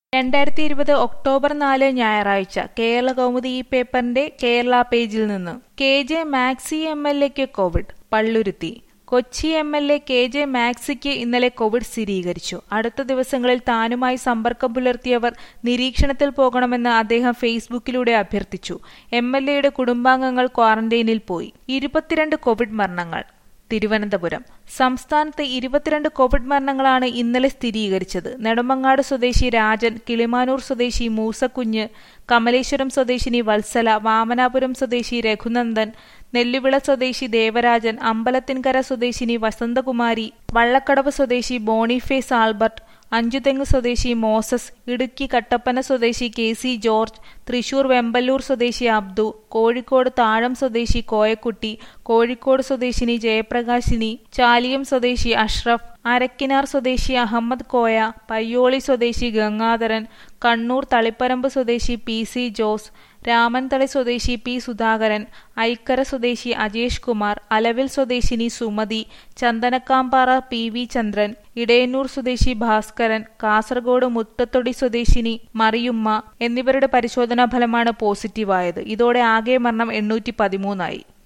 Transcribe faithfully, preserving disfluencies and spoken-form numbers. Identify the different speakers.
Speaker 1: രണ്ടായിരത്തി ഇരുപത് ഒക്ടോബർ നാല് ഞായറാഴ്ച കേരളകൗമുദി ഈ പേപ്പറിന്റെ കേരള പേജിൽ നിന്ന് K J Maxi M L എക്ക് Covid. Palluruthy. Kochi M L A K J മാക്സിക്ക് ഇന്നലെ കോവിഡ് സ്ഥിരീകരിച്ചു. അടുത്ത ദിവസങ്ങളിൽ താനുമായി സമ്പർക്കം പുലർത്തിയവർ നിരീക്ഷണത്തിൽ പോകണമെന്ന് അദ്ദേഹം ഫേസ്ബുക്കിലൂടെ അഭ്യർത്ഥിച്ചു. എം എൽ എയുടെ കുടുംബാംഗങ്ങൾ ക്വാറന്റൈനിൽ പോയി. ഇരുപത്തിരണ്ട് കോവിഡ് മരണങ്ങൾ. തിരുവനന്തപുരം. സംസ്ഥാനത്ത് ഇരുപത്തിരണ്ട് കോവിഡ് മരണങ്ങളാണ് ഇന്നലെ സ്ഥിരീകരിച്ചത്. നെടുമങ്ങാട് സ്വദേശി രാജൻ, കിളിമാനൂർ സ്വദേശി മൂസക്കുഞ്ഞ്, കമലേശ്വരം സ്വദേശിനി വത്സല, വാമനാപുരം സ്വദേശി രഘുനന്ദൻ, നെല്ലുവിള സ്വദേശി ദേവരാജൻ, അമ്പലത്തിൻകര സ്വദേശിനി വസന്തകുമാരി, വള്ളക്കടവ് സ്വദേശി ബോണിഫേസ് ആൽബർട്ട്, അഞ്ചുതെങ്ങ് സ്വദേശി മോസസ്, ഇടുക്കി കട്ടപ്പന സ്വദേശി കെ സി ജോർജ്, തൃശൂർ വെമ്പല്ലൂർ സ്വദേശി അബ്ദു, കോഴിക്കോട് താഴം സ്വദേശി കോയക്കുട്ടി, കോഴിക്കോട് സ്വദേശിനി ജയപ്രകാശിനി, ചാലിയം സ്വദേശി അഷ്റഫ്, അരക്കിനാർ സ്വദേശി അഹമ്മദ് കോയ, പയ്യോളി സ്വദേശി ഗംഗാധരൻ, കണ്ണൂർ തളിപ്പറമ്പ് സ്വദേശി പി സി ജോസ്, രാമൻതളി സ്വദേശി പി സുധാകരൻ, ഐക്കര സ്വദേശി അജേഷ് കുമാർ, അലവിൽ സ്വദേശിനി സുമതി, ചന്ദനക്കാമ്പാറ പി വി ചന്ദ്രൻ, ഇടയന്നൂർ സ്വദേശി ഭാസ്കരൻ, കാസർഗോഡ് മുട്ടത്തൊടി സ്വദേശിനി മറിയുമ്മ എന്നിവരുടെ പരിശോധനാ ഫലമാണ് പോസിറ്റീവായത്. ഇതോടെ ആകെ മരണം എണ്ണൂറ്റി പതിമൂന്നായി.